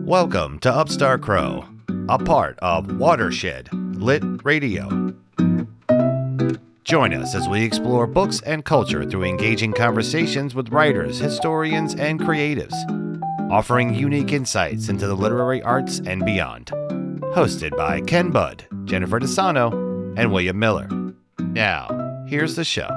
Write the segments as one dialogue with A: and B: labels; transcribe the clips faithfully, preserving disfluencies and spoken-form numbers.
A: Welcome to Upstart Crow, a part of Watershed Lit Radio. Join us as we explore books and culture through engaging conversations with writers, historians, and creatives, offering unique insights into the literary arts and beyond. Hosted by Ken Budd, Jennifer DeSano, and William Miller. Now, here's the show.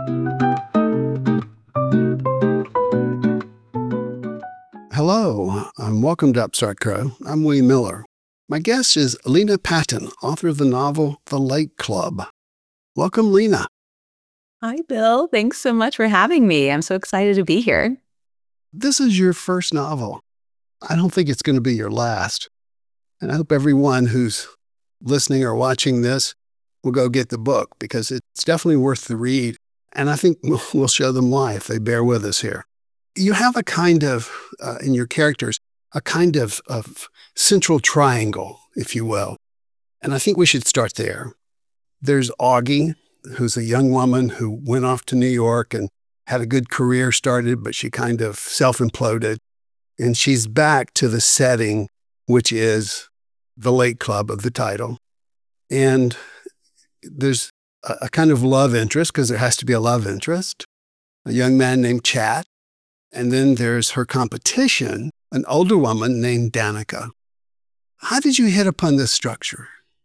B: Hello, and welcome to Upstart Crow. I'm William Miller. My guest is Lena Patton, author of the novel The Lake Club. Welcome, Lena.
C: Hi, Bill. Thanks so much for having me. I'm so excited to be here.
B: This is your first novel. I don't think it's going to be your last. And I hope everyone who's listening or watching this will go get the book, because it's definitely worth the read. And I think we'll show them why if they bear with us here. You have a kind of, uh, in your characters, a kind of, of central triangle, if you will. And I think we should start there. There's Augie, who's a young woman who went off to New York and had a good career started, but she kind of self-imploded. And she's back to the setting, which is the Lake Club of the title. And there's a, a kind of love interest, because there has to be a love interest, a young man named Chat. And then there's her competition, an older woman named Danica. How did you hit upon this structure?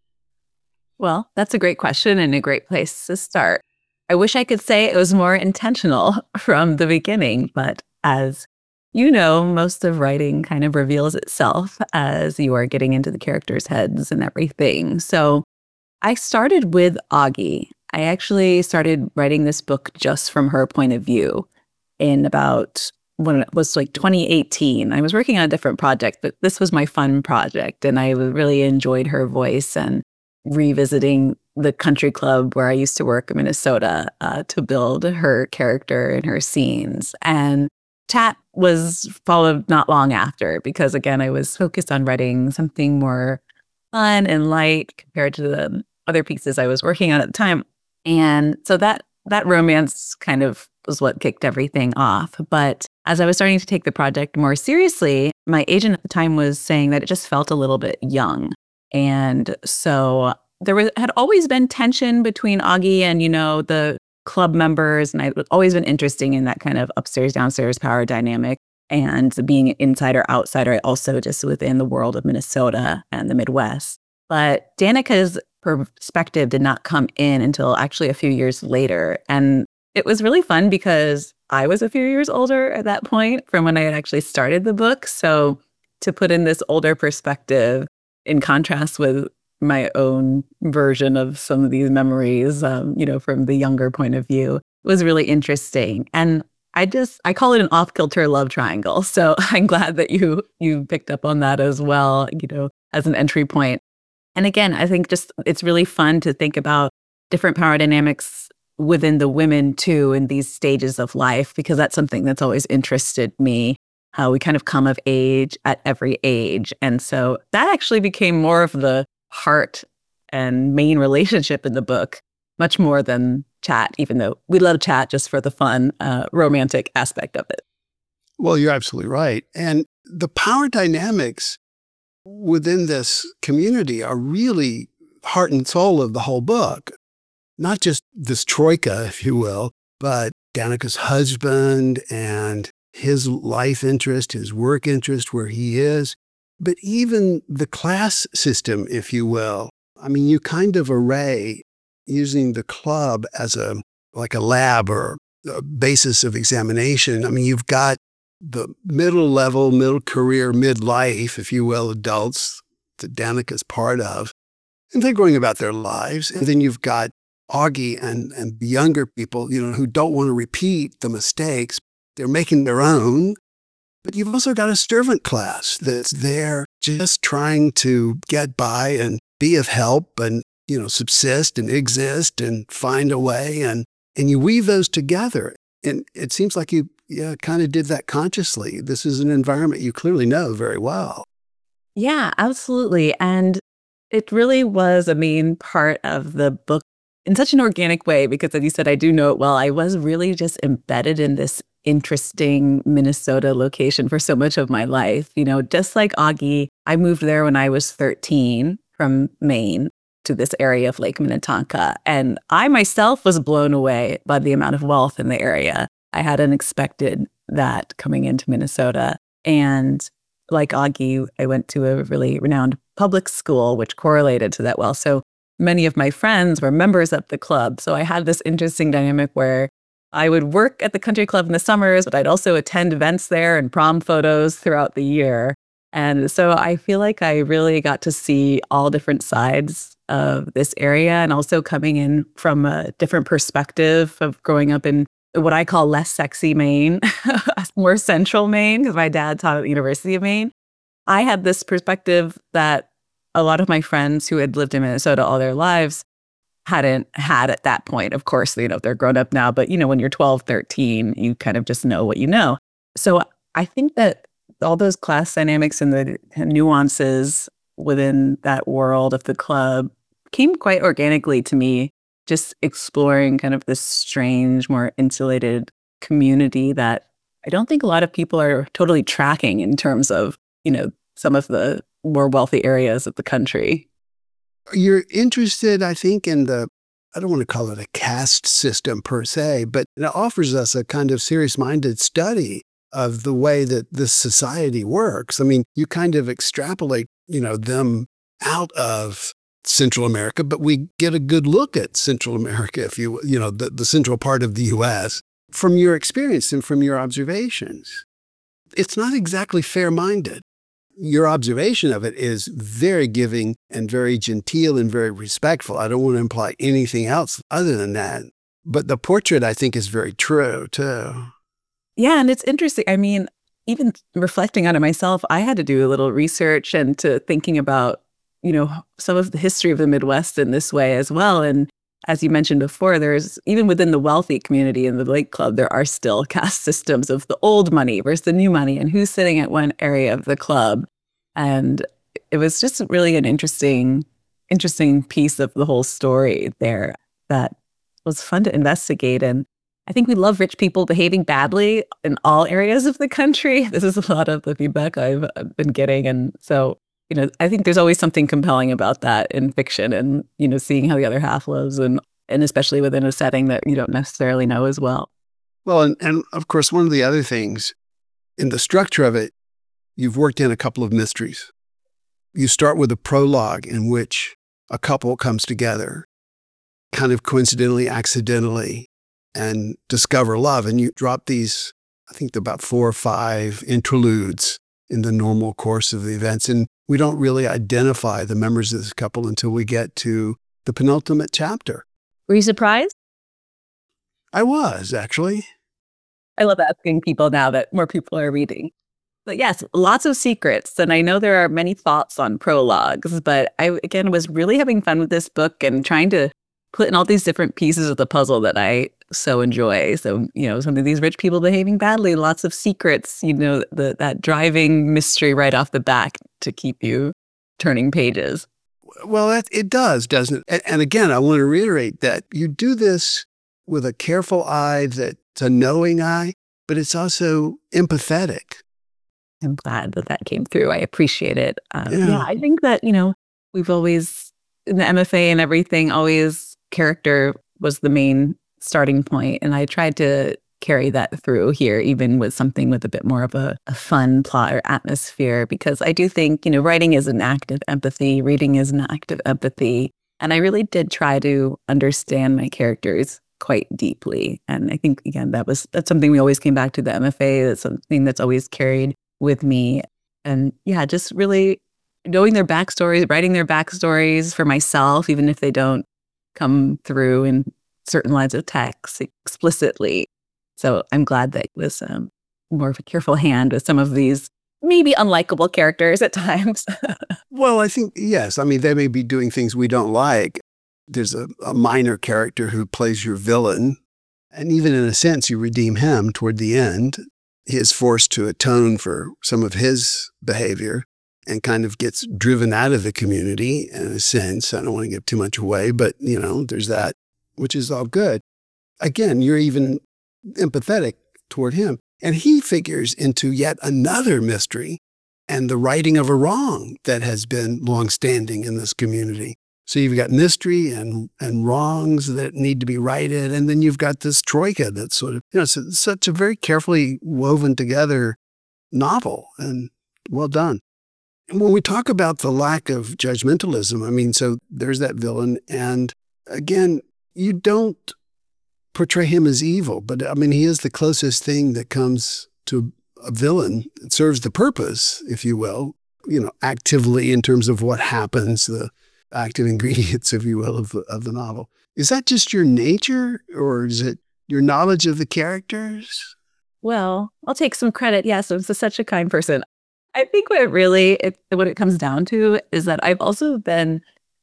C: Well, that's a great question and a great place to start. I wish I could say it was more intentional from the beginning, but as you know, most of writing kind of reveals itself as you are getting into the characters' heads and everything. So I started with Augie. I actually started writing this book just from her point of view in about when it was like twenty eighteen. I was working on a different project, but this was my fun project. And I really enjoyed her voice and revisiting the country club where I used to work in Minnesota uh, to build her character and her scenes. And Chat was followed not long after, because again, I was focused on writing something more fun and light compared to the other pieces I was working on at the time. And so that that romance kind of was what kicked everything off. But as I was starting to take the project more seriously, my agent at the time was saying that it just felt a little bit young. And so there was had always been tension between Augie and, you know, the club members. And I'd always been interested in that kind of upstairs, downstairs power dynamic and being insider, outsider, also just within the world of Minnesota and the Midwest. But Danica's perspective did not come in until actually a few years later. And it was really fun because I was a few years older at that point from when I had actually started the book. So to put in this older perspective in contrast with my own version of some of these memories, um, you know, from the younger point of view, was really interesting. And I just, I call it an off-kilter love triangle. So I'm glad that you you picked up on that as well, you know, as an entry point. And again, I think just it's really fun to think about different power dynamics within the women too in these stages of life, because that's something that's always interested me, how we kind of come of age at every age. And so that actually became more of the heart and main relationship in the book, much more than Chat, even though we love Chat just for the fun, uh, romantic aspect of it.
B: Well, you're absolutely right. And the power dynamics within this community are really heart and soul of the whole book. Not just this troika, if you will, but Danica's husband and his life interest, his work interest, where he is, but even the class system, if you will. I mean, you kind of array using the club as a like a lab or a basis of examination. I mean, you've got the middle level, middle career, midlife, if you will, adults that Danica's part of, and they're going about their lives. And then you've got Augie and, and younger people, you know, who don't want to repeat the mistakes. They're making their own. But you've also got a servant class that's there just trying to get by and be of help and, you know, subsist and exist and find a way. And, and you weave those together. And it seems like you yeah, kind of did that consciously. This is an environment you clearly know very well.
C: Yeah, absolutely. And it really was a main part of the book in such an organic way, because as you said, I do know it well. I was really just embedded in this interesting Minnesota location for so much of my life. You know, just like Augie, I moved there when I was thirteen from Maine to this area of Lake Minnetonka. And I myself was blown away by the amount of wealth in the area. I hadn't expected that coming into Minnesota. And like Augie, I went to a really renowned public school, which correlated to that wealth. So many of my friends were members of the club. So I had this interesting dynamic where I would work at the country club in the summers, but I'd also attend events there and prom photos throughout the year. And so I feel like I really got to see all different sides of this area, and also coming in from a different perspective of growing up in what I call less sexy Maine, more central Maine, because my dad taught at the University of Maine. I had this perspective that a lot of my friends who had lived in Minnesota all their lives hadn't had at that point. Of course, you know, they're grown up now, but you know, when you're twelve, thirteen, you kind of just know what you know. So I think that all those class dynamics and the nuances within that world of the club came quite organically to me, just exploring kind of this strange, more insulated community that I don't think a lot of people are totally tracking in terms of, you know, some of the more wealthy areas of the country.
B: You're interested, I think, in the, I don't want to call it a caste system per se, but it offers us a kind of serious-minded study of the way that this society works. I mean, you kind of extrapolate, you know, them out of Central America, but we get a good look at Central America, if you, you know, the, the central part of the U S from your experience and from your observations. It's not exactly fair-minded. Your observation of it is very giving and very genteel and very respectful. I don't want to imply anything else other than that. But the portrait, I think, is very true, too.
C: Yeah, and it's interesting. I mean, even reflecting on it myself, I had to do a little research and to thinking about, you know, some of the history of the Midwest in this way as well. And as you mentioned before, there's, even within the wealthy community in the Lake Club, there are still caste systems of the old money versus the new money and who's sitting at one area of the club. And it was just really an interesting, interesting piece of the whole story there that was fun to investigate. And I think we love rich people behaving badly in all areas of the country. This is a lot of the feedback I've been getting. And so, you know, I think there's always something compelling about that in fiction and, you know, seeing how the other half lives and, and especially within a setting that you don't necessarily know as well.
B: Well, and, and of course, one of the other things in the structure of it, you've worked in a couple of mysteries. You start with a prologue in which a couple comes together, kind of coincidentally, accidentally, and discover love. And you drop these, I think they're about four or five interludes in the normal course of the events. And we don't really identify the members of this couple until we get to the penultimate chapter.
C: Were you surprised?
B: I was, actually.
C: I love asking people now that more people are reading. But yes, lots of secrets. And I know there are many thoughts on prologues, but I, again, was really having fun with this book and trying to put in all these different pieces of the puzzle that I so enjoy. So, you know, some of these rich people behaving badly, lots of secrets, you know, the, that driving mystery right off the bat to keep you turning pages.
B: Well, that, it does, doesn't it? And, and again, I want to reiterate that you do this with a careful eye, that's a knowing eye, but it's also empathetic.
C: I'm glad that that came through. I appreciate it. Um,
B: Yeah.
C: yeah, I think that, you know, we've always, in the M F A and everything, always character was the main starting point. And I tried to carry that through here, even with something with a bit more of a, a fun plot or atmosphere, because I do think, you know, writing is an act of empathy, reading is an act of empathy. And I really did try to understand my characters quite deeply. And I think, again, that was, that's something we always came back to the M F A. That's something that's always carried with me. And yeah, just really knowing their backstories, writing their backstories for myself, even if they don't come through in certain lines of text explicitly. So I'm glad that it was um, more of a careful hand with some of these maybe unlikable characters at times.
B: Well, I think, yes. I mean, they may be doing things we don't like. There's a, a minor character who plays your villain. And even in a sense, you redeem him toward the end. He is forced to atone for some of his behavior and kind of gets driven out of the community in a sense. I don't want to give too much away, but, you know, there's that, which is all good. Again, you're even empathetic toward him. And he figures into yet another mystery and the righting of a wrong that has been longstanding in this community. So you've got mystery and and wrongs that need to be righted, and then you've got this troika that's sort of, you know, it's such a very carefully woven together novel, and well done. And when we talk about the lack of judgmentalism, I mean, so there's that villain, and again, you don't portray him as evil, but I mean, he is the closest thing that comes to a villain. It serves the purpose, if you will, you know, actively in terms of what happens, the active ingredients, if you will, of the, of the novel. Is that just your nature, or is it your knowledge of the characters?
C: Well, I'll take some credit. Yes, I'm such a kind person. I think what it really, it, what it comes down to is that I've also been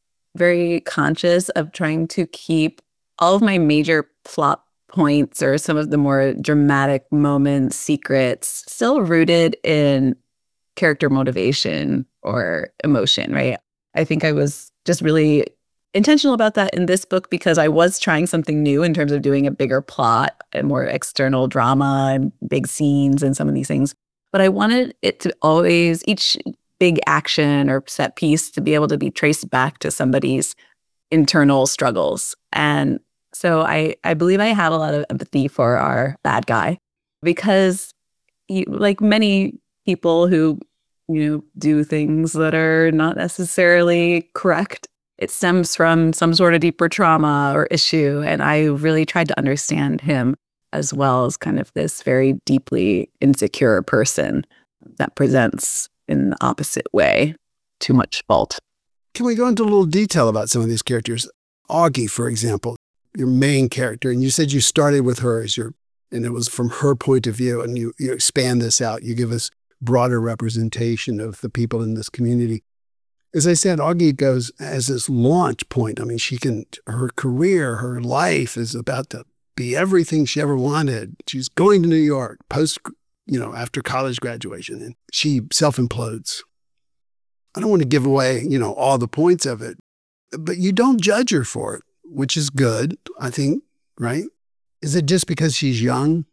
C: very conscious of trying to keep all of my major plot points or some of the more dramatic moments, secrets, still rooted in character motivation or emotion, right? I think I was just really intentional about that in this book because I was trying something new in terms of doing a bigger plot and more external drama and big scenes and some of these things. But I wanted it to always, each big action or set piece to be able to be traced back to somebody's internal struggles. And so I, I believe I have a lot of empathy for our bad guy because he, like many people who, you know, do things that are not necessarily correct, it stems from some sort of deeper trauma or issue. And I really tried to understand him as well as kind of this very deeply insecure person that presents in the opposite way, too much fault.
B: Can we go into a little detail about some of these characters? Augie, for example, your main character, and you said you started with her as your, and it was from her point of view, and you, you expand this out. You give us broader representation of the people in this community. As I said, Augie goes as this launch point. I mean, she can, her career, her life is about to be everything she ever wanted. She's going to New York post, you know, after college graduation, and she self-implodes. I don't want to give away, you know, all the points of it, but you don't judge her for it, which is good, I think, right? Is it just because she's young?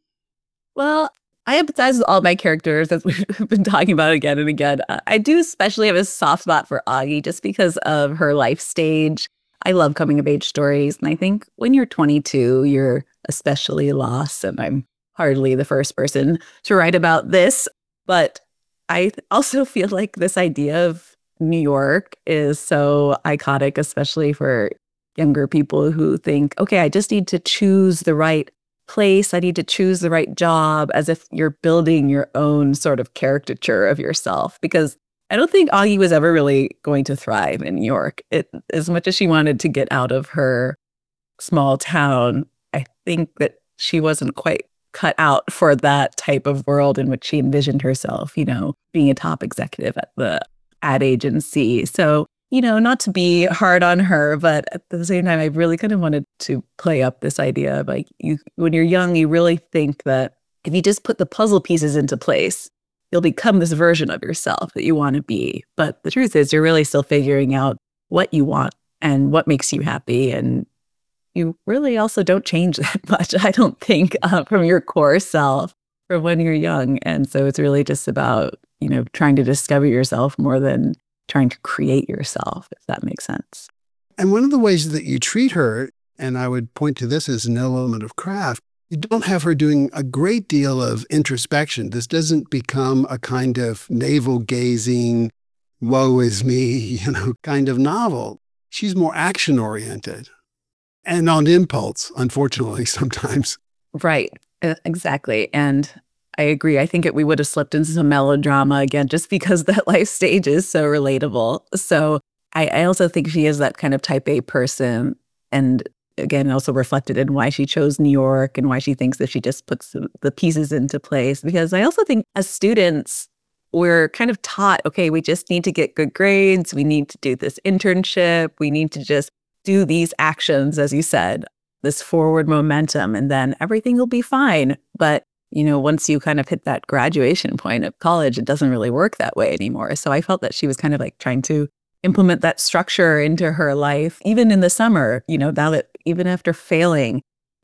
C: Well, I empathize with all my characters, as we've been talking about again and again. I do especially have a soft spot for Augie just because of her life stage. I love coming of age stories. And I think when you're twenty-two, you're especially lost. And I'm hardly the first person to write about this. But I also feel like this idea of New York is so iconic, especially for younger people who think, okay, I just need to choose the right place. I need to choose the right job, as if you're building your own sort of caricature of yourself. Because I don't think Augie was ever really going to thrive in New York. It, as much as she wanted to get out of her small town, I think that she wasn't quite cut out for that type of world in which she envisioned herself, you know, being a top executive at the ad agency. So, you know, not to be hard on her, but at the same time, I really kind of wanted to play up this idea of like, you, when you're young, you really think that if you just put the puzzle pieces into place, you'll become this version of yourself that you want to be. But the truth is, you're really still figuring out what you want and what makes you happy. And you really also don't change that much, I don't think, uh, from your core self from when you're young. And so it's really just about, you know, trying to discover yourself more than trying to create yourself, if that makes sense.
B: And one of the ways that you treat her, and I would point to this as an element of craft, you don't have her doing a great deal of introspection. This doesn't become a kind of navel-gazing, woe is me, you know, kind of novel. She's more action-oriented and on impulse, unfortunately, sometimes.
C: Right, uh, exactly. And I agree. I think it, we would have slipped into some melodrama again, just because that life stage is so relatable. So I, I also think she is that kind of type A person. And again, also reflected in why she chose New York and why she thinks that she just puts the pieces into place. Because I also think as students, we're kind of taught, okay, we just need to get good grades. We need to do this internship. We need to just do these actions, as you said, this forward momentum, and then everything will be fine. But you know, once you kind of hit that graduation point of college, it doesn't really work that way anymore. So I felt that she was kind of like trying to implement that structure into her life, even in the summer, you know, now that even after failing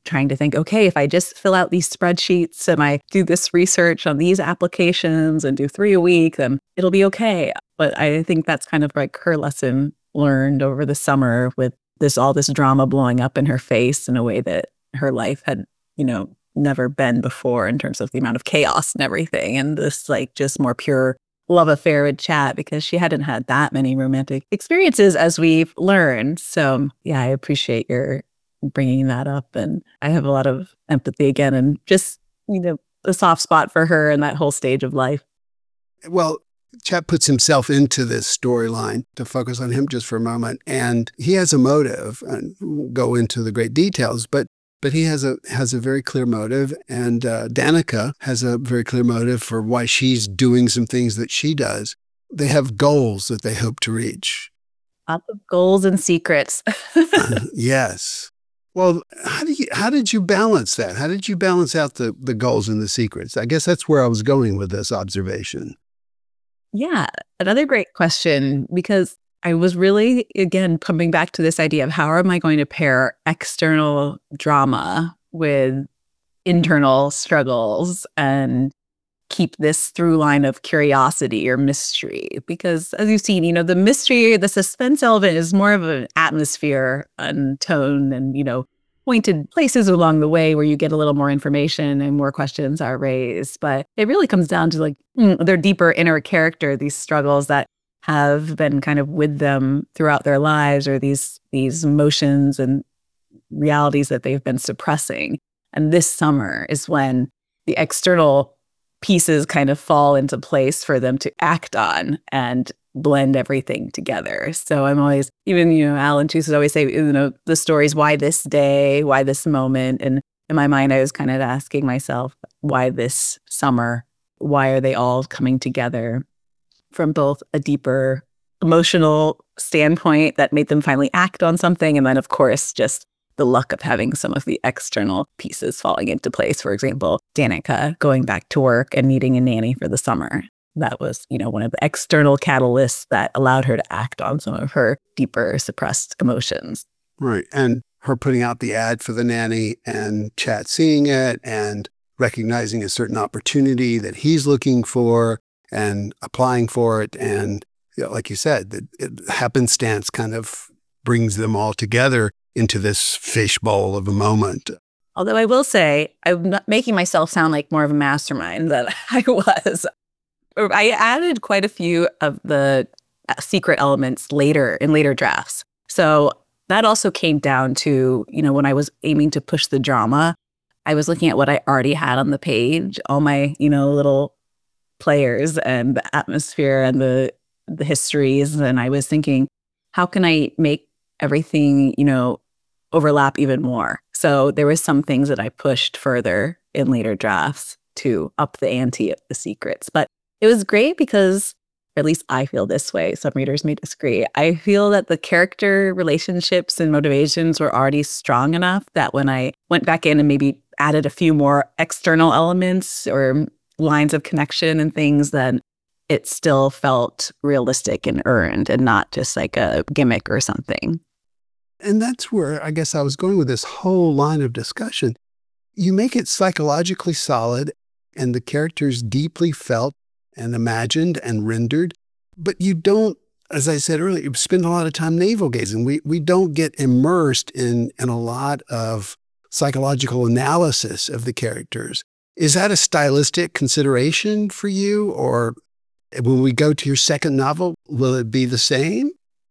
C: trying to think, okay, if I just fill out these spreadsheets and I do this research on these applications and do three a week, then it'll be okay. But I think that's kind of like her lesson learned over the summer with this, all this drama blowing up in her face in a way that her life had, you know, never been before in terms of the amount of chaos and everything. And this like just more pure love affair with Chat, because she hadn't had that many romantic experiences as we've learned. So yeah, I appreciate your bringing that up. And I have a lot of empathy again and just, you know, a soft spot for her in that whole stage of life.
B: Well, Chat puts himself into this storyline, to focus on him just for a moment. And he has a motive, and we'll go into the great details, but but he has a has a very clear motive. And uh, Danica has a very clear motive for why she's doing some things that she does. They have goals that they hope to reach.
C: Lots of goals and secrets.
B: uh, yes. Well, how do you, how did you balance that? How did you balance out the, the goals and the secrets? I guess that's where I was going with this observation.
C: Yeah, another great question, because I was really, again, coming back to this idea of how am I going to pair external drama with internal struggles and keep this through line of curiosity or mystery? Because as you've seen, you know, the mystery, the suspense element is more of an atmosphere and tone and, you know, pointed places along the way where you get a little more information and more questions are raised. But it really comes down to like mm, their deeper inner character, these struggles that have been kind of with them throughout their lives, or these these emotions and realities that they've been suppressing. And this summer is when the external pieces kind of fall into place for them to act on and blend everything together. So I'm always, even, you know, Alan Tooze would always say, you know, the stories, why this day, why this moment? And in my mind, I was kind of asking myself, why this summer? Why are they all coming together from both a deeper emotional standpoint that made them finally act on something, and then, of course, just the luck of having some of the external pieces falling into place. For example, Danica going back to work and needing a nanny for the summer. That was, you know, one of the external catalysts that allowed her to act on some of her deeper suppressed emotions.
B: Right. And her putting out the ad for the nanny and Chat seeing it and recognizing a certain opportunity that he's looking for and applying for it. And you know, like you said, the it, happenstance kind of brings them all together into this fishbowl of a moment.
C: Although I will say, I'm not making myself sound like more of a mastermind than I was. I added quite a few of the secret elements later in later drafts. So that also came down to, you know, when I was aiming to push the drama, I was looking at what I already had on the page, all my, you know, little players and the atmosphere and the the histories. And I was thinking, how can I make everything, you know, overlap even more? So there were some things that I pushed further in later drafts to up the ante of the secrets. But it was great because, or at least I feel this way, some readers may disagree, I feel that the character relationships and motivations were already strong enough that when I went back in and maybe added a few more external elements or lines of connection and things, then it still felt realistic and earned and not just like a gimmick or something.
B: And that's where I guess I was going with this whole line of discussion. You make it psychologically solid and the characters deeply felt and imagined and rendered, but you don't, as I said earlier, you spend a lot of time navel gazing. We we don't get immersed in, in a lot of psychological analysis of the characters. Is that a stylistic consideration for you? Or when we go to your second novel, will it be the same?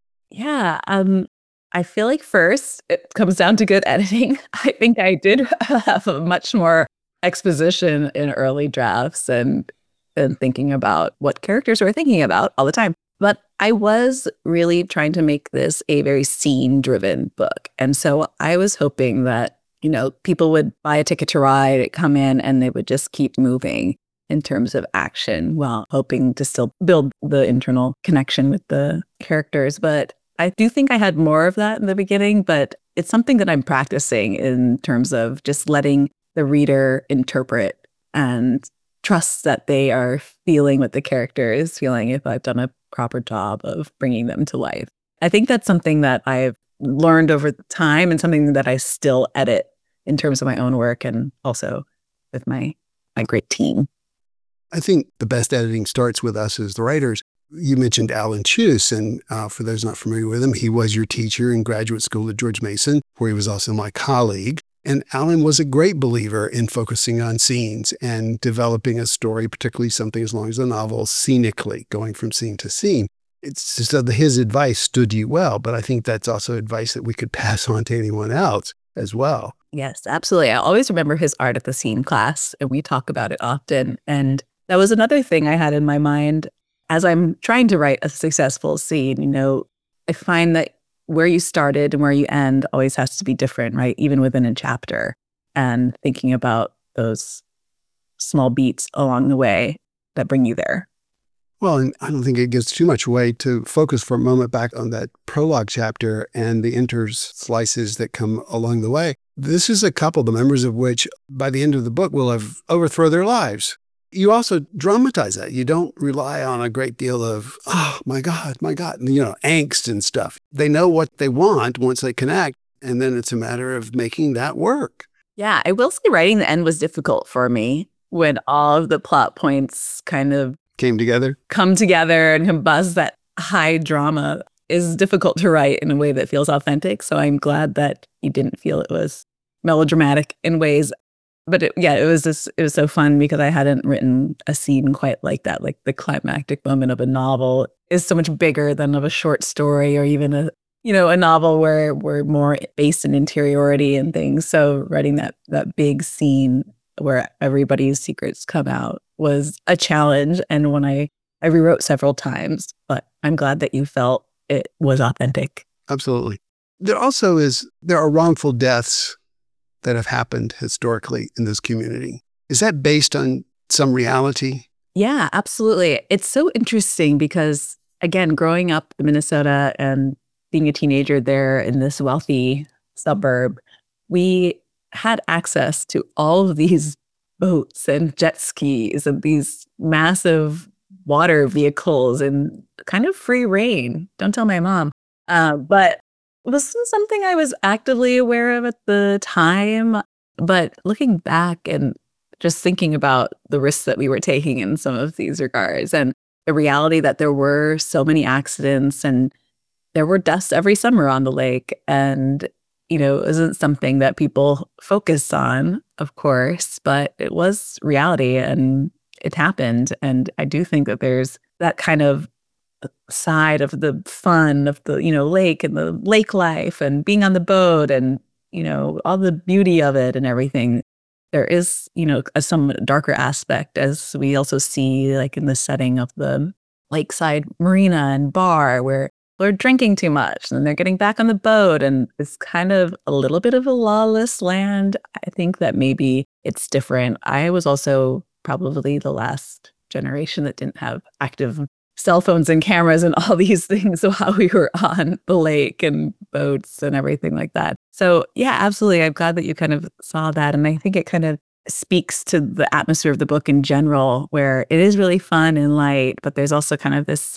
C: Yeah, um, I feel like first, it comes down to good editing. I think I did have a much more exposition in early drafts and and thinking about what characters were thinking about all the time. But I was really trying to make this a very scene-driven book. And so I was hoping that, you know, people would buy a ticket to ride, come in, and they would just keep moving in terms of action while hoping to still build the internal connection with the characters. But I do think I had more of that in the beginning, but it's something that I'm practicing in terms of just letting the reader interpret and trust that they are feeling what the character is feeling if I've done a proper job of bringing them to life. I think that's something that I've learned over time and something that I still edit in terms of my own work and also with my my great team.
B: I think the best editing starts with us as the writers. You mentioned Alan Chus, and uh, for those not familiar with him, he was your teacher in graduate school at George Mason, where he was also my colleague. And Alan was a great believer in focusing on scenes and developing a story, particularly something as long as a novel, scenically, going from scene to scene. It's just that his advice stood you well, but I think that's also advice that we could pass on to anyone else as well.
C: Yes, absolutely. I always remember his art at the scene class, and we talk about it often. And that was another thing I had in my mind as I'm trying to write a successful scene. You know, I find that where you started and where you end always has to be different, right? Even within a chapter, and thinking about those small beats along the way that bring you there.
B: Well, and I don't think it gives too much away to focus for a moment back on that prologue chapter and the interslices that come along the way. This is a couple, the members of which by the end of the book will have overthrown their lives. You also dramatize that. You don't rely on a great deal of, oh, my God, my God, you know, angst and stuff. They know what they want once they connect, and then it's a matter of making that work.
C: Yeah, I will say writing the end was difficult for me when all of the plot points kind of
B: Came together?
C: Come together and combust. That high drama is difficult to write in a way that feels authentic. So I'm glad that you didn't feel it was melodramatic in ways. But it, yeah, it was just, it was so fun because I hadn't written a scene quite like that. Like the climactic moment of a novel is so much bigger than of a short story or even a, you know, a novel where we're more based in interiority and things. So writing that that big scene where everybody's secrets come out was a challenge. And when I, I rewrote several times, but I'm glad that you felt it was authentic.
B: Absolutely. There also is, there are wrongful deaths that have happened historically in this community. Is that based on some reality?
C: Yeah, absolutely. It's so interesting because, again, growing up in Minnesota and being a teenager there in this wealthy suburb, we had access to all of these boats and jet skis and these massive water vehicles and kind of free reign. Don't tell my mom. Uh, but this was something I was actively aware of at the time. But looking back and just thinking about the risks that we were taking in some of these regards and the reality that there were so many accidents and there were deaths every summer on the lake. And you know, it isn't something that people focus on, of course, but it was reality and it happened. And I do think that there's that kind of side of the fun of the, you know, lake and the lake life and being on the boat and, you know, all the beauty of it and everything. There is, you know, a some darker aspect as we also see like in the setting of the lakeside marina and bar where are drinking too much and they're getting back on the boat and it's kind of a little bit of a lawless land. I think that maybe it's different. I was also probably the last generation that didn't have active cell phones and cameras and all these things while we were on the lake and boats and everything like that. So yeah, absolutely. I'm glad that you kind of saw that. And I think it kind of speaks to the atmosphere of the book in general, where it is really fun and light, but there's also kind of this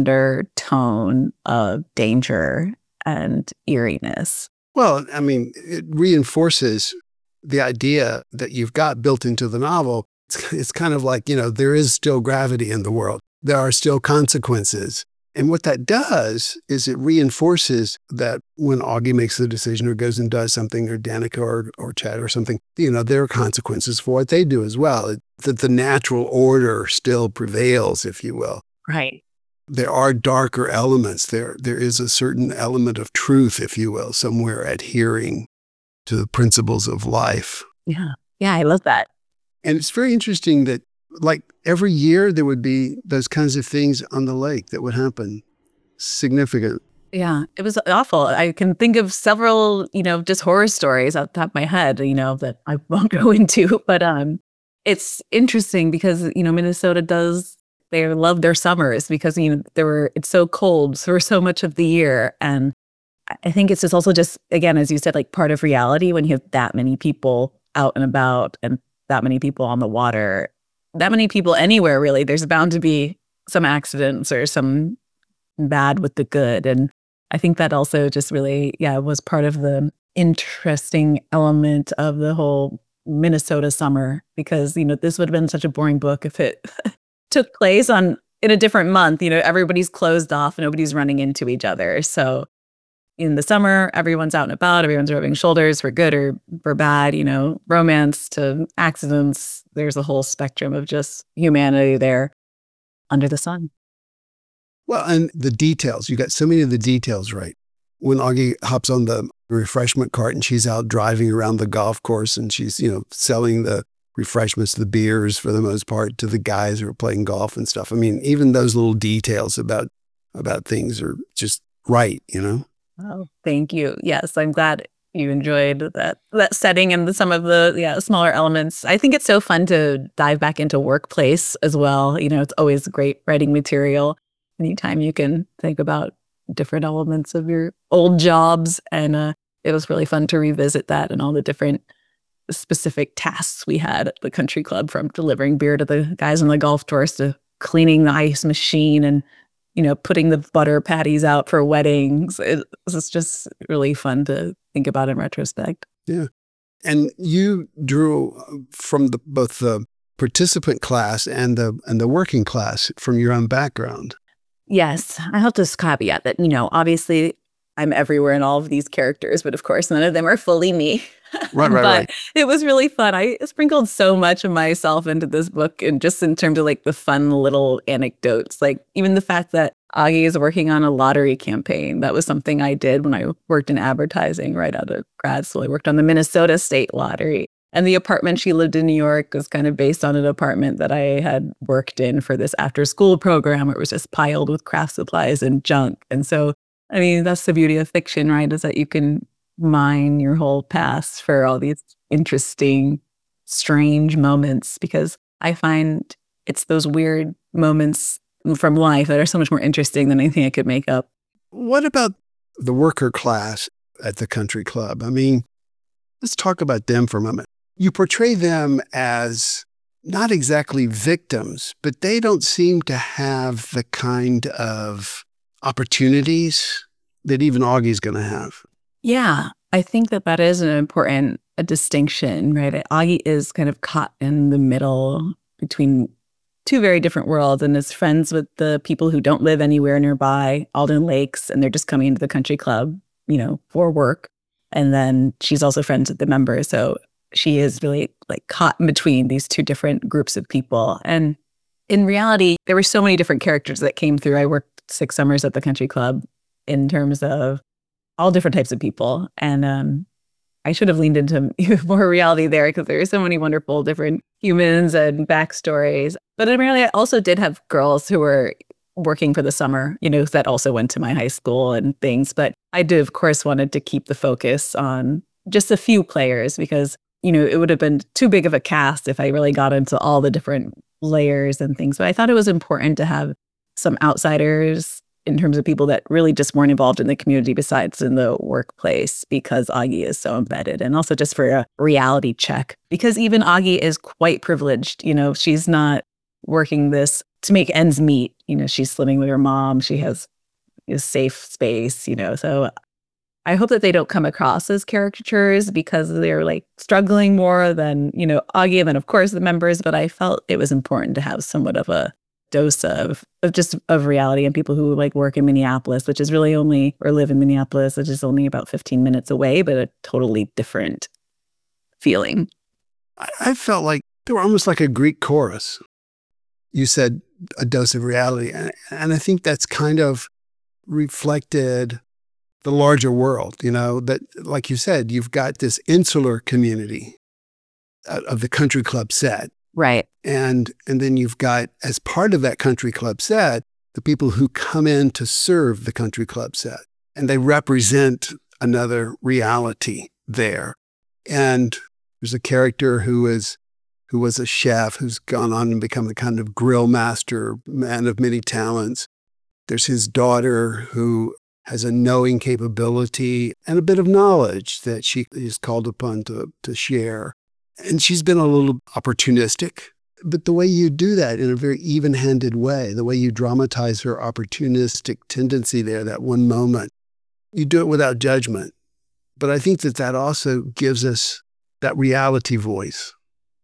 C: undertone of danger and eeriness.
B: Well, I mean, it reinforces the idea that you've got built into the novel. It's, it's kind of like, you know, there is still gravity in the world. There are still consequences. And what that does is it reinforces that when Augie makes the decision or goes and does something, or Danica or, or Chad or something, you know, there are consequences for what they do as well. It, that the natural order still prevails, if you will.
C: Right.
B: There are darker elements. There, there is a certain element of truth, if you will, somewhere adhering to the principles of life.
C: Yeah. Yeah, I love that.
B: And it's very interesting that, like, every year there would be those kinds of things on the lake that would happen. Significant.
C: Yeah, it was awful. I can think of several, you know, just horror stories off the top of my head, you know, that I won't go into. But um, it's interesting because, you know, Minnesota does, they love their summers because, you know, there were, it's so cold for so much of the year. And I think it's just also just, again, as you said, like part of reality when you have that many people out and about and that many people on the water, that many people anywhere, really, there's bound to be some accidents or some bad with the good. And I think that also just really, yeah, was part of the interesting element of the whole Minnesota summer, because, you know, this would have been such a boring book if it took place on in a different month. You know, everybody's closed off, nobody's running into each other. So in the summer, everyone's out and about, everyone's rubbing shoulders for good or for bad, you know, romance to accidents. There's a whole spectrum of just humanity there under the sun.
B: Well, and the details, you got so many of the details right. When Augie hops on the refreshment cart and she's out driving around the golf course and she's, you know, selling the refreshments, the beers for the most part to the guys who are playing golf and stuff. I mean, even those little details about about things are just right, you know?
C: Oh, thank you. Yes, I'm glad you enjoyed that that setting and the, some of the yeah smaller elements. I think it's so fun to dive back into workplace as well. You know, it's always great writing material. Anytime you can think about different elements of your old jobs. And uh, it was really fun to revisit that and all the different specific tasks we had at the country club, from delivering beer to the guys on the golf course to cleaning the ice machine and, you know, putting the butter patties out for weddings. It was just really fun to think about in retrospect.
B: Yeah. And you drew from the, both the participant class and the and the working class from your own background.
C: Yes, I have to caveat that, you know, obviously I'm everywhere in all of these characters, but of course none of them are fully me.
B: Right, right,
C: but
B: right.
C: It was really fun. I sprinkled so much of myself into this book, and just in terms of like the fun little anecdotes, like even the fact that Augie is working on a lottery campaign. That was something I did when I worked in advertising right out of grad school. I worked on the Minnesota State Lottery. And the apartment she lived in New York was kind of based on an apartment that I had worked in for this after school program, where it was just piled with craft supplies and junk. And so, I mean, that's the beauty of fiction, right? Is that you can mine your whole past for all these interesting, strange moments, because I find it's those weird moments from life that are so much more interesting than anything I could make up.
B: What about the worker class at the country club? I mean, let's talk about them for a moment. You portray them as not exactly victims, but they don't seem to have the kind of opportunities that even Augie's going to have.
C: Yeah, I think that that is an important a distinction, right? Augie is kind of caught in the middle between two very different worlds, and is friends with the people who don't live anywhere nearby, Alden Lakes, and they're just coming into the country club, you know, for work. And then she's also friends with the members. So she is really like caught in between these two different groups of people. And in reality, there were so many different characters that came through. I worked six summers at the country club in terms of all different types of people. And um, I should have leaned into more reality there, because there are so many wonderful different humans and backstories. But in reality, I also did have girls who were working for the summer, you know, that also went to my high school and things. But I did, of course, wanted to keep the focus on just a few players, because, you know, it would have been too big of a cast if I really got into all the different layers and things. But I thought it was important to have some outsiders in terms of people that really just weren't involved in the community besides in the workplace, because Augie is so embedded. And also just for a reality check, because even Augie is quite privileged. You know, she's not working this to make ends meet. You know, she's living with her mom. She has a safe space, you know. So I hope that they don't come across as caricatures, because they're like struggling more than, you know, Augie and then of course the members. But I felt it was important to have somewhat of a dose of, of just of reality, and people who like work in Minneapolis, which is really only, or live in Minneapolis, which is only about fifteen minutes away, but a totally different feeling.
B: I, I felt like they were almost like a Greek chorus. You said a dose of reality. And, and I think that's kind of reflected the larger world, you know, that, like you said, you've got this insular community of the country club set.
C: Right.
B: And and then you've got, as part of that country club set, the people who come in to serve the country club set. And they represent another reality there. And there's a character who is who was a chef who's gone on and become a kind of grill master, man of many talents. There's his daughter who has a knowing capability and a bit of knowledge that she is called upon to, to share. And she's been a little opportunistic, but the way you do that in a very even-handed way, the way you dramatize her opportunistic tendency there, that one moment, you do it without judgment. but I think that that also gives us that reality voice.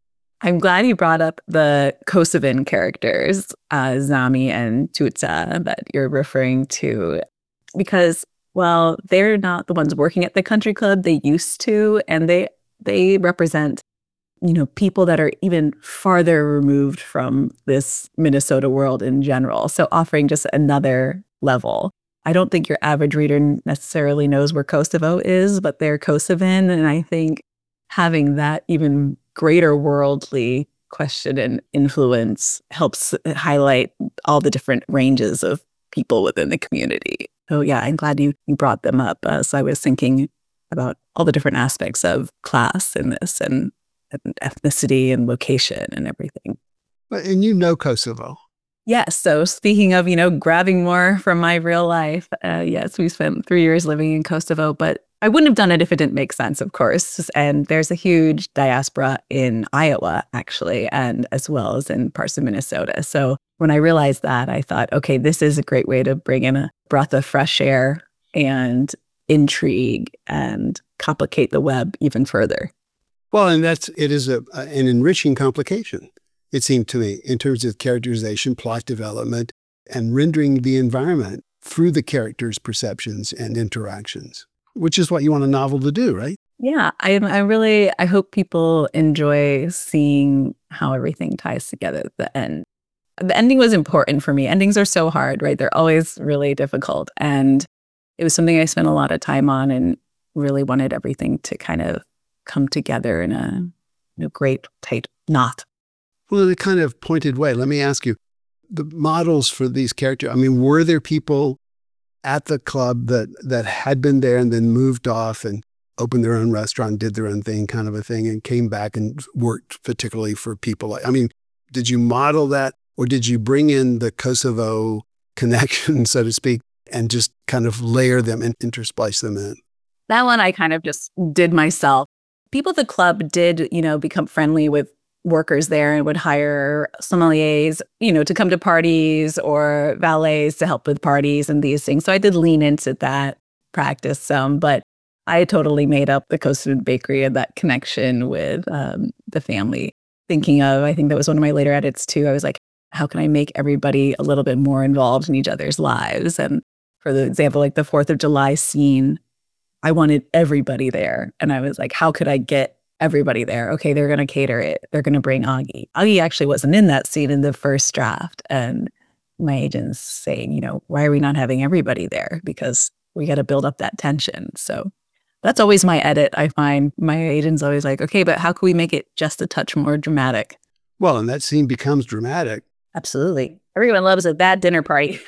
C: I'm glad you brought up the Kosovan characters, uh, Zami and Tutsa, that you're referring to, because, well, they're not the ones working at the country club. They used to, and they they represent, you know, people that are even farther removed from this Minnesota world in general. So offering just another level. I don't think your average reader necessarily knows where Kosovo is, but they're Kosovan. And I think having that even greater worldly question and influence helps highlight all the different ranges of people within the community. So yeah, I'm glad you, you brought them up. Uh, so I was thinking about all the different aspects of class in this and, and ethnicity and location and everything.
B: And you know Kosovo.
C: Yes. So speaking of, you know, grabbing more from my real life, uh, yes, we spent three years living in Kosovo, but I wouldn't have done it if it didn't make sense, of course. And there's a huge diaspora in Iowa, actually, and as well as in parts of Minnesota. So when I realized that, I thought, okay, this is a great way to bring in a breath of fresh air and intrigue and complicate the web even further.
B: Well, and that's, it is a, an enriching complication, it seemed to me, in terms of characterization, plot development, and rendering the environment through the characters' perceptions and interactions, which is what you want a novel to do, right?
C: Yeah, I, I really, I hope people enjoy seeing how everything ties together at the end. The ending was important for me. Endings are so hard, right? They're always really difficult. And it was something I spent a lot of time on and really wanted everything to kind of come together in a, in a great, tight knot.
B: Well, in a kind of pointed way, let me ask you, the models for these characters, I mean, were there people at the club that, that had been there and then moved off and opened their own restaurant, did their own thing, kind of a thing, and came back and worked particularly for people like, I mean, did you model that, or did you bring in the Kosovo connection, so to speak, and just kind of layer them and intersplice them in?
C: That one I kind of just did myself. People at the club did, you know, become friendly with workers there and would hire sommeliers, you know, to come to parties or valets to help with parties and these things. So I did lean into that practice some, but I totally made up the Kosovan bakery and that connection with um, the family. Thinking of, I think that was one of my later edits too. I was like, how can I make everybody a little bit more involved in each other's lives? And for the example, like the fourth of July scene, I wanted everybody there. And I was like, how could I get everybody there? Okay, they're going to cater it. They're going to bring Augie. Augie actually wasn't in that scene in the first draft. And my agent's saying, you know, why are we not having everybody there? Because we got to build up that tension. So that's always my edit. I find my agent's always like, okay, but how can we make it just a touch more dramatic?
B: Well, and that scene becomes dramatic.
C: Absolutely. Everyone loves a bad dinner party.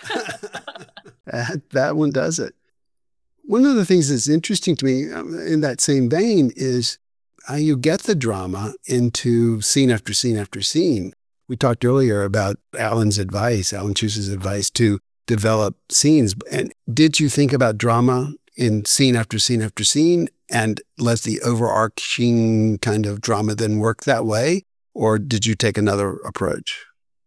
B: that, that one does it. One of the things that's interesting to me um, in that same vein is how you get the drama into scene after scene after scene. We talked earlier about Alan's advice, Alan Choose's advice to develop scenes. And did you think about drama in scene after scene after scene and let the overarching kind of drama then work that way? Or did you take another approach?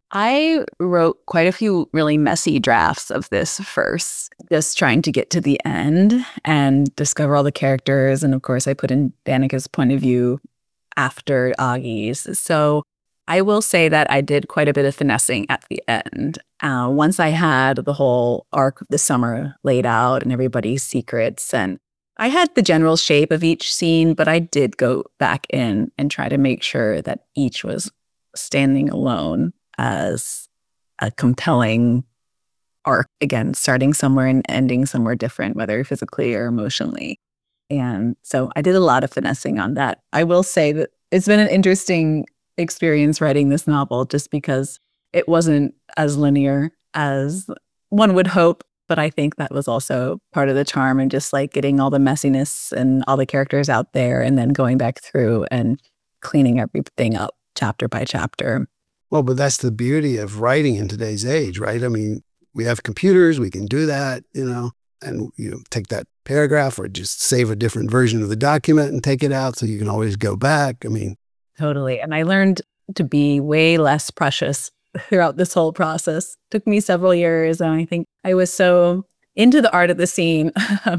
C: I wrote quite a few really messy drafts of this first, just trying to get to the end and discover all the characters. And of course, I put in Danica's point of view after Augie's. So I will say that I did quite a bit of finessing at the end. Uh, once I had the whole arc of the summer laid out and everybody's secrets, and I had the general shape of each scene, but I did go back in and try to make sure that each was standing alone as a compelling arc, again, starting somewhere and ending somewhere different, whether physically or emotionally. And so I did a lot of finessing on that. I will say that it's been an interesting experience writing this novel just because it wasn't as linear as one would hope, but I think that was also part of the charm, and just like getting all the messiness and all the characters out there and then going back through and cleaning everything up chapter by chapter.
B: Well, but that's the beauty of writing in today's age, right? I mean, we have computers, we can do that, you know, and you know, take that paragraph or just save a different version of the document and take it out so you can always go back. I mean,
C: totally. And I learned to be way less precious throughout this whole process. It took me several years, and I think I was so into the art of the scene um,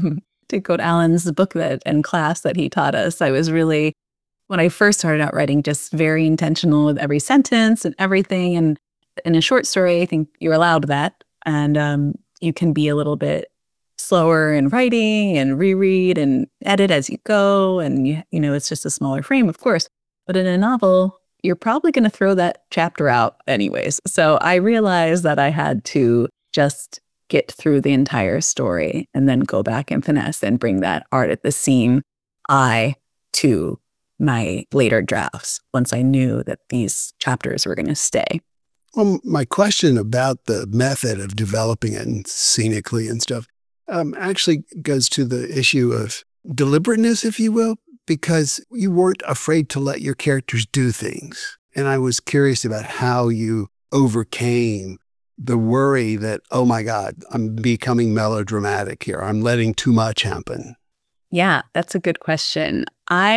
C: to quote Alan's book that and class that he taught us, I was really, when I first started out writing, just very intentional with every sentence and everything. And in a short story, I think you're allowed that. And um, you can be a little bit slower in writing and reread and edit as you go. And, you, you know, it's just a smaller frame, of course. But in a novel, you're probably going to throw that chapter out anyways. So I realized that I had to just get through the entire story and then go back and finesse and bring that art at the seam eye to my later drafts once I knew that these chapters were going to stay.
B: Well, my question about the method of developing it and scenically and stuff um, actually goes to the issue of deliberateness, if you will, because you weren't afraid to let your characters do things. And I was curious about how you overcame the worry that, oh my God, I'm becoming melodramatic here. I'm letting too much happen.
C: Yeah, that's a good question.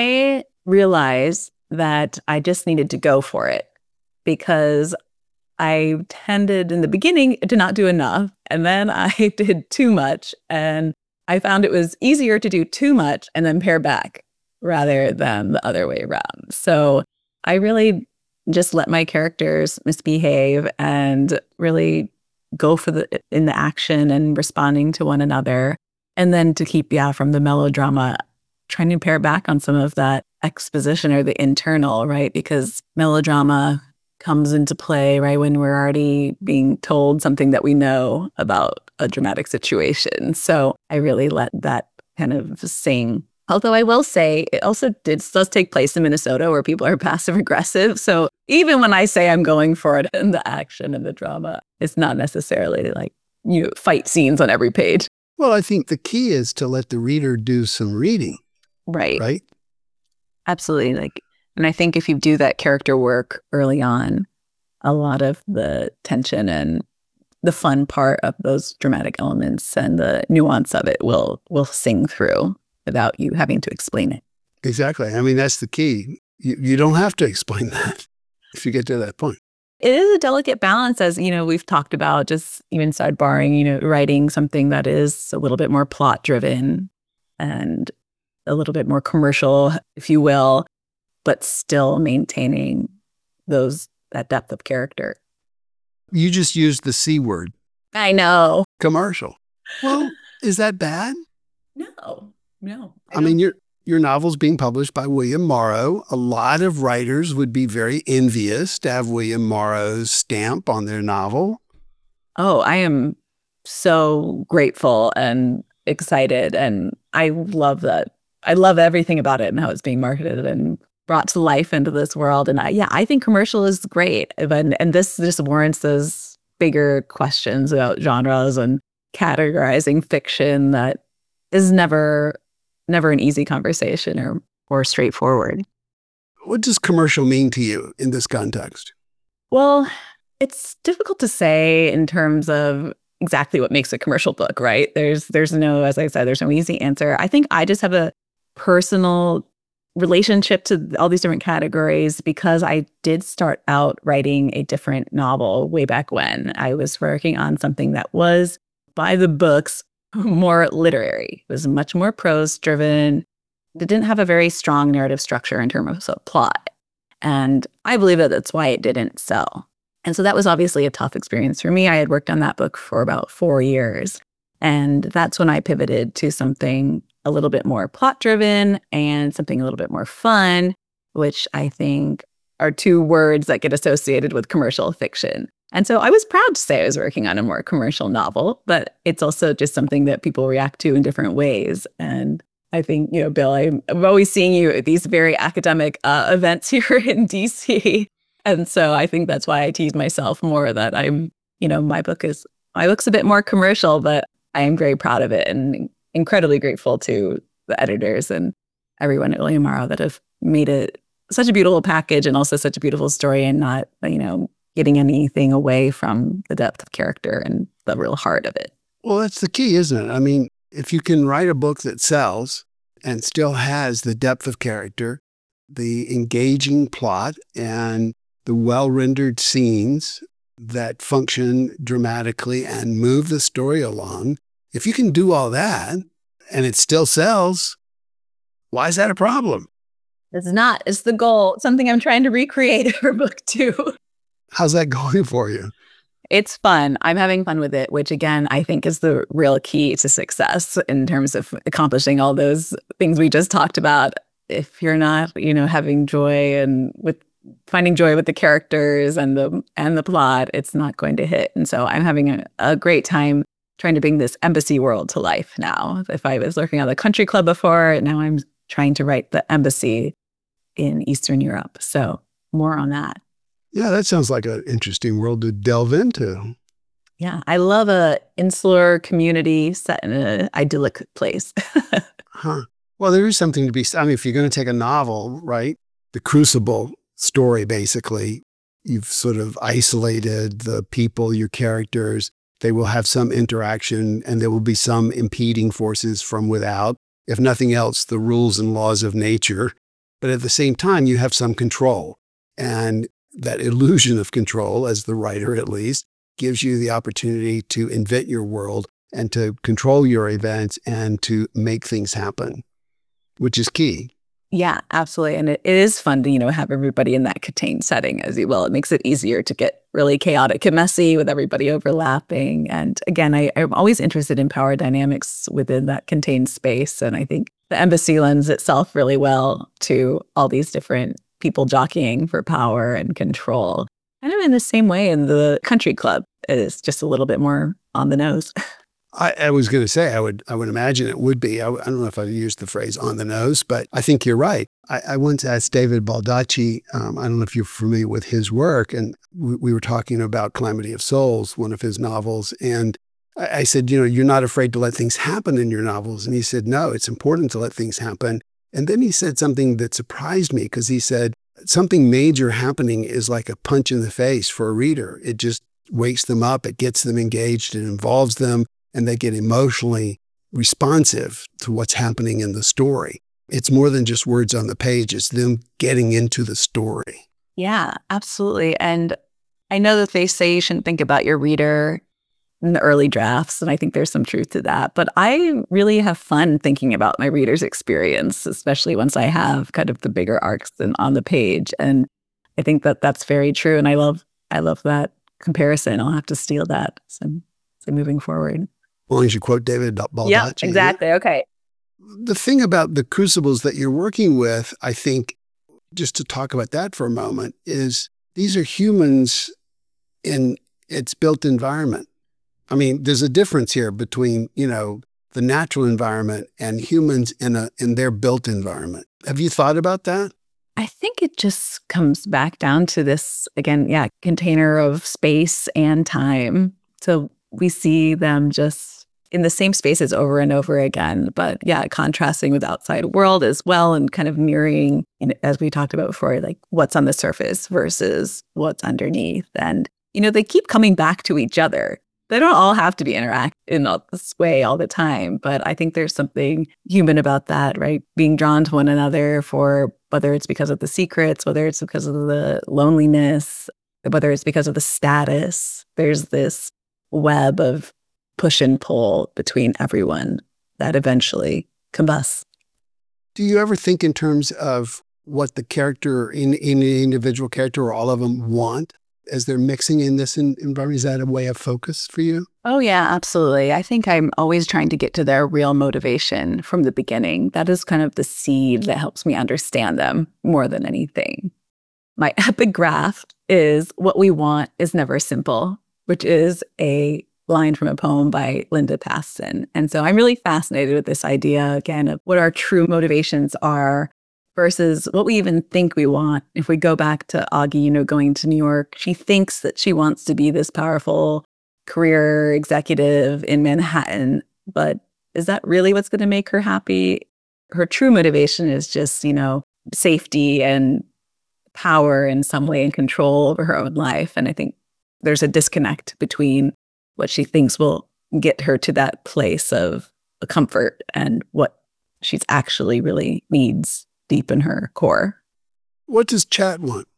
C: I realized that I just needed to go for it because I tended in the beginning to not do enough. And then I did too much. And I found it was easier to do too much and then pare back rather than the other way around. So I really just let my characters misbehave and really go for the in the action and responding to one another. And then to keep, yeah, from the melodrama, trying to pare back on some of that exposition or the internal, right? Because melodrama comes into play, right, when we're already being told something that we know about a dramatic situation. So I really let that kind of sing. Although I will say it also did, does take place in Minnesota where people are passive aggressive. So even when I say I'm going for it in the action and the drama, it's not necessarily like, you know, fight scenes on every page.
B: Well, I think the key is to let the reader do some reading.
C: Right.
B: Right?
C: Absolutely. Like, and I think if you do that character work early on, a lot of the tension and the fun part of those dramatic elements and the nuance of it will will sing through without you having to explain it.
B: Exactly. I mean, that's the key. You, you don't have to explain that if you get to that point.
C: It is a delicate balance, as, you know, we've talked about, just even sidebarring, you know, writing something that is a little bit more plot driven and a little bit more commercial, if you will, but still maintaining those that depth of character.
B: You just used the C word.
C: I know.
B: Commercial. Well, is that bad?
C: No, no.
B: I, I mean, your your novel's being published by William Morrow. A lot of writers would be very envious to have William Morrow's stamp on their novel.
C: Oh, I am so grateful and excited. And I love that. I love everything about it and how it's being marketed and brought to life into this world. And I, yeah, I think commercial is great. And, and this just warrants those bigger questions about genres and categorizing fiction that is never, never an easy conversation or, or straightforward.
B: What does commercial mean to you in this context?
C: Well, it's difficult to say in terms of exactly what makes a commercial book, right? There's, there's no, as I said, there's no easy answer. I think I just have a personal relationship to all these different categories because I did start out writing a different novel way back when. I was working on something that was, by the books, more literary. It was much more prose driven. It didn't have a very strong narrative structure in terms of plot. And I believe that that's why it didn't sell. And so that was obviously a tough experience for me. I had worked on that book for about four years. And that's when I pivoted to something a little bit more plot driven and something a little bit more fun, which I think are two words that get associated with commercial fiction. And so I was proud to say I was working on a more commercial novel, but it's also just something that people react to in different ways. And I think, you know, Bill, I'm, I'm always seeing you at these very academic uh, events here in D C. And so I think that's why I tease myself more that I'm, you know, my book is, my book's a bit more commercial, but I am very proud of it and incredibly grateful to the editors and everyone at William Morrow that have made it such a beautiful package and also such a beautiful story and not, you know, getting anything away from the depth of character and the real heart of it.
B: Well, that's the key, isn't it? I mean, if you can write a book that sells and still has the depth of character, the engaging plot, and the well-rendered scenes that function dramatically and move the story along, if you can do all that and it still sells. Why is that a problem?
C: It's not. It's the goal. It's something I'm trying to recreate for book two.
B: How's that going for you?
C: It's fun. I'm having fun with it, which again, I think is the real key to success in terms of accomplishing all those things we just talked about. If you're not, you know, having joy and with finding joy with the characters and the and the plot, it's not going to hit. And so I'm having a, a great time trying to bring this embassy world to life now. If I was working on the country club before, now I'm trying to write the embassy in Eastern Europe. So more on that.
B: Yeah, that sounds like an interesting world to delve into.
C: Yeah, I love a insular community set in an idyllic place.
B: Huh. Well, there is something to be, I mean, if you're going to take a novel, right, the Crucible story, basically, you've sort of isolated the people, your characters. They will have some interaction and there will be some impeding forces from without. If nothing else, the rules and laws of nature. But at the same time, you have some control. And that illusion of control, as the writer at least, gives you the opportunity to invent your world and to control your events and to make things happen, which is key.
C: Yeah, absolutely. And it, it is fun to, you know, have everybody in that contained setting as well. It makes it easier to get really chaotic and messy with everybody overlapping. And again, I, I'm always interested in power dynamics within that contained space. And I think the embassy lends itself really well to all these different people jockeying for power and control. Kind of in the same way in the country club. It's just a little bit more on the nose.
B: I, I was going to say, I would I would imagine it would be. I, I don't know if I used the phrase on the nose, but I think you're right. I, I once asked David Baldacci, um, I don't know if you're familiar with his work, and we, we were talking about Calamity of Souls, one of his novels. And I, I said, you know, you're not afraid to let things happen in your novels. And he said, no, it's important to let things happen. And then he said something that surprised me because he said, something major happening is like a punch in the face for a reader. It just wakes them up, it gets them engaged, it involves them, and they get emotionally responsive to what's happening in the story. It's more than just words on the page, it's them getting into the story.
C: Yeah, absolutely. And I know that they say you shouldn't think about your reader in the early drafts, and I think there's some truth to that. But I really have fun thinking about my reader's experience, especially once I have kind of the bigger arcs than on the page. And I think that that's very true. And I love, I love that comparison. I'll have to steal that. So, so moving forward.
B: Well, you should quote David Baldacci.
C: Yeah, exactly. Okay.
B: The thing about the crucibles that you're working with, I think, just to talk about that for a moment, is these are humans in its built environment. I mean, there's a difference here between, you know, the natural environment and humans in a in their built environment. Have you thought about that?
C: I think it just comes back down to this, again, yeah, container of space and time. So we see them just in the same spaces over and over again. But yeah, contrasting with the outside world as well and kind of mirroring, you know, as we talked about before, like what's on the surface versus what's underneath. And, you know, they keep coming back to each other. They don't all have to be interact in all this way all the time, but I think there's something human about that, right? Being drawn to one another for whether it's because of the secrets, whether it's because of the loneliness, whether it's because of the status. There's this web of push and pull between everyone that eventually combusts.
B: Do you ever think in terms of what the character, in, in an individual character or all of them want as they're mixing in this environment? Is that a way of focus for you?
C: Oh, yeah, absolutely. I think I'm always trying to get to their real motivation from the beginning. That is kind of the seed that helps me understand them more than anything. My epigraph is "What we want is never simple," which is a line from a poem by Linda Paston. And so I'm really fascinated with this idea, again, of what our true motivations are versus what we even think we want. If we go back to Augie, you know, going to New York, she thinks that she wants to be this powerful career executive in Manhattan, but is that really what's going to make her happy? Her true motivation is just, you know, safety and power in some way and control over her own life. And I think there's a disconnect between what she thinks will get her to that place of comfort and what she's actually really needs deep in her core.
B: What does Chat want?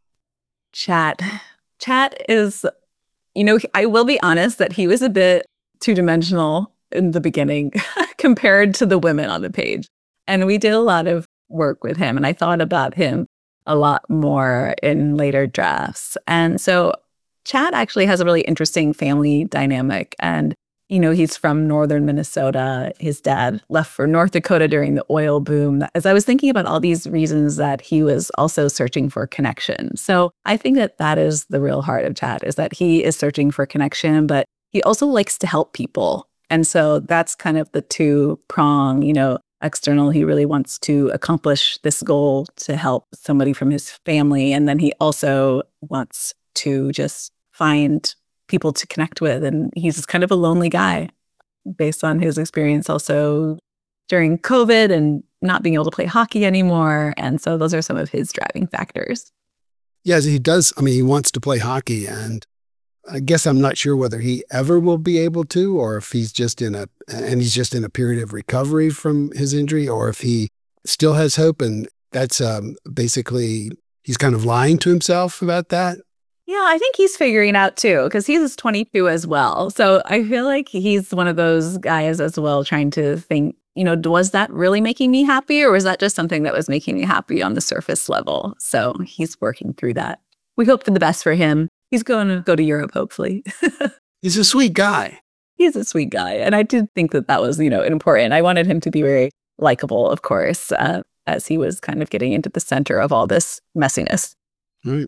C: Chat. Chat is, you know, I will be honest that he was a bit two-dimensional in the beginning compared to the women on the page. And we did a lot of work with him. And I thought about him a lot more in later drafts. And so Chad actually has a really interesting family dynamic. And, you know, he's from northern Minnesota. His dad left for North Dakota during the oil boom. As I was thinking about all these reasons that he was also searching for connection. So I think that that is the real heart of Chad, is that he is searching for connection, but he also likes to help people. And so that's kind of the two prong, you know, external. He really wants to accomplish this goal to help somebody from his family. And then he also wants to just find people to connect with. And he's kind of a lonely guy based on his experience also during COVID and not being able to play hockey anymore. And so those are some of his driving factors.
B: Yes, he does. I mean, he wants to play hockey, and I guess I'm not sure whether he ever will be able to, or if he's just in a, and he's just in a period of recovery from his injury, or if he still has hope. And that's um, basically, he's kind of lying to himself about that.
C: Yeah, I think he's figuring out too, because he's twenty-two as well. So I feel like he's one of those guys as well, trying to think, you know, was that really making me happy, or was that just something that was making me happy on the surface level? So he's working through that. We hope for the best for him. He's going to go to Europe, hopefully.
B: He's a sweet guy.
C: He's a sweet guy. And I did think that that was, you know, important. I wanted him to be very likable, of course, uh, as he was kind of getting into the center of all this messiness.
B: Right.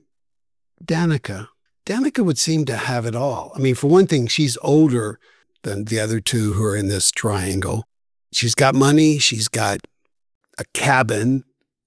B: Danica. Danica would seem to have it all. I mean, for one thing, she's older than the other two who are in this triangle. She's got money. She's got a cabin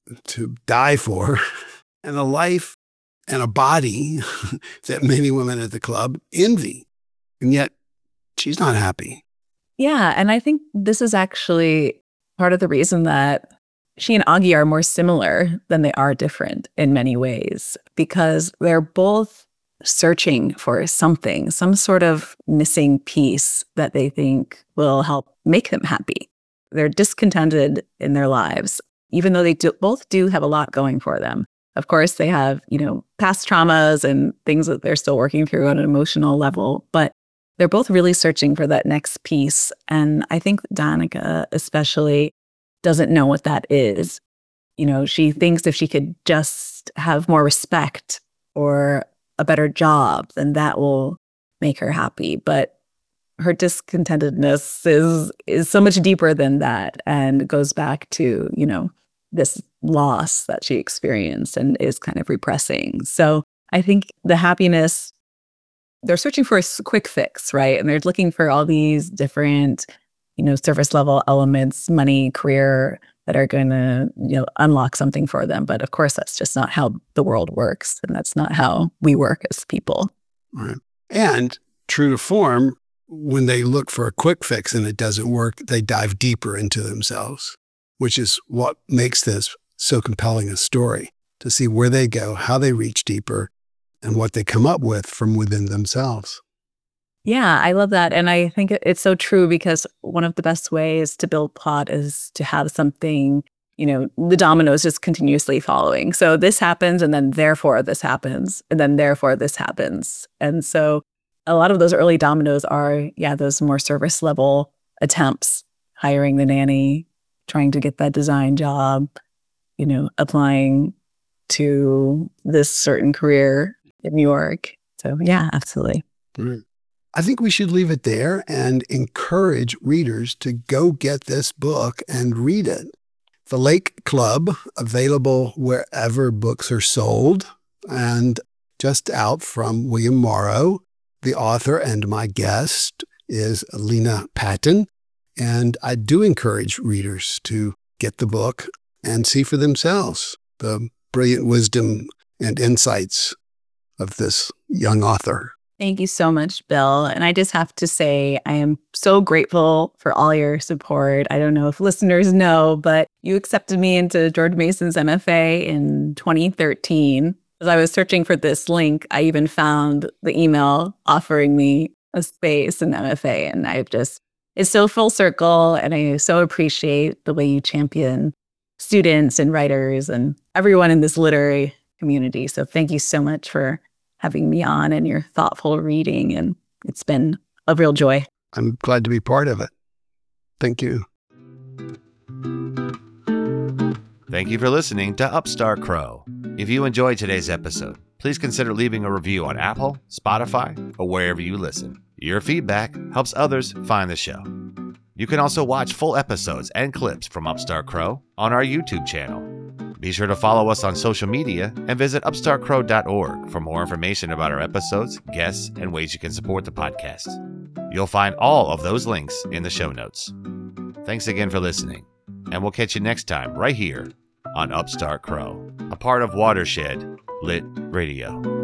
B: to die for, and a life and a body that many women at the club envy. And yet she's not happy.
C: Yeah. And I think this is actually part of the reason that she and Augie are more similar than they are different in many ways, because they're both searching for something, some sort of missing piece that they think will help make them happy. They're discontented in their lives, even though they do, both do have a lot going for them. Of course, they have, you know, past traumas and things that they're still working through on an emotional level, but they're both really searching for that next piece. And I think Danica especially doesn't know what that is. You know, she thinks if she could just have more respect or a better job, then that will make her happy. But her discontentedness is is so much deeper than that, and goes back to, you know, this loss that she experienced and is kind of repressing. So I think the happiness, they're searching for a quick fix, right? And they're looking for all these different, you know, surface level elements, money, career, that are going to, you know, unlock something for them. But of course, that's just not how the world works. And that's not how we work as people.
B: Right. And true to form, when they look for a quick fix and it doesn't work, they dive deeper into themselves, which is what makes this so compelling a story, to see where they go, how they reach deeper, and what they come up with from within themselves.
C: Yeah, I love that. And I think it's so true, because one of the best ways to build plot is to have something, you know, the dominoes just continuously following. So this happens, and then therefore this happens, and then therefore this happens. And so a lot of those early dominoes are, yeah, those more service level attempts, hiring the nanny, trying to get that design job, you know, applying to this certain career in New York. So yeah, absolutely.
B: Right. I think we should leave it there and encourage readers to go get this book and read it. The Lake Club, available wherever books are sold, and just out from William Morrow. The author and my guest is Lena Patton, and I do encourage readers to get the book and see for themselves the brilliant wisdom and insights of this young author.
C: Thank you so much, Bill. And I just have to say, I am so grateful for all your support. I don't know if listeners know, but you accepted me into George Mason's M F A in twenty thirteen. As I was searching for this link, I even found the email offering me a space in M F A. And I've just, it's so full circle. And I so appreciate the way you champion students and writers and everyone in this literary community. So thank you so much for having me on and your thoughtful reading. And it's been a real joy.
B: I'm glad to be part of it. Thank you.
A: Thank you for listening to Upstart Crow. If you enjoyed today's episode, please consider leaving a review on Apple, Spotify, or wherever you listen. Your feedback helps others find the show. You can also watch full episodes and clips from Upstart Crow on our YouTube channel. Be sure to follow us on social media and visit upstart crow dot org for more information about our episodes, guests, and ways you can support the podcast. You'll find all of those links in the show notes. Thanks again for listening, and we'll catch you next time right here on Upstart Crow, a part of Watershed Lit Radio.